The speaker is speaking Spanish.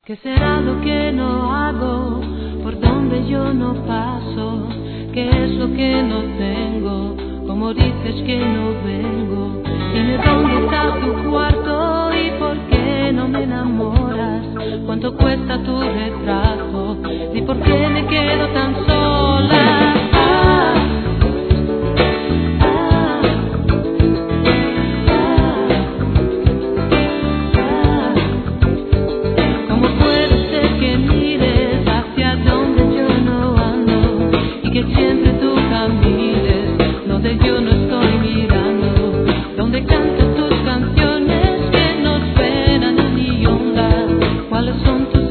¿Qué será lo que no hago? ¿Por donde yo no paso? ¿Qué es lo que no tengo? ¿Cómo dices que no vengo? Dime dónde está tu cuarto y por qué no me enamoras. ¿Cuánto cuesta tu retrato? ¿Y por qué me quedo tan sola? ¿Cómo puede ser que mires hacia donde yo no ando y que siempre tú camines donde yo no estoy mirando? Donde cantas tus canciones que no suenan en mi onda. ¿Cuáles son tus